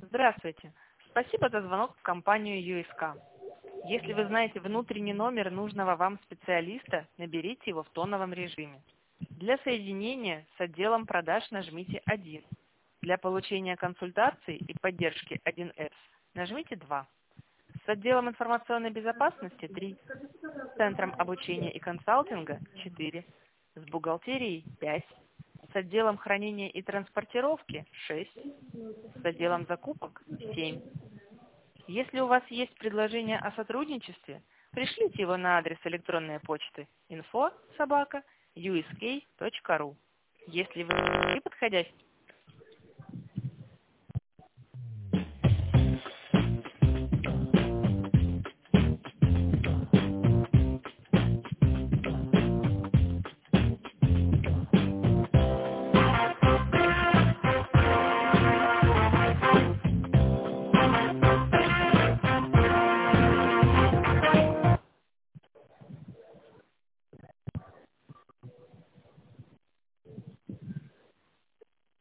Здравствуйте. Спасибо за звонок в компанию USK. Если вы знаете внутренний номер нужного вам специалиста, наберите его в тоновом режиме. Для соединения с отделом продаж нажмите 1. Для получения консультаций и поддержки 1С нажмите 2. С отделом информационной безопасности 3. С центром обучения и консалтинга 4. С бухгалтерией 5. С отделом хранения и транспортировки 6. С отделом закупок 7. Если у вас есть предложение о сотрудничестве, пришлите его на адрес электронной почты info@usk.ru. Если вы подходящий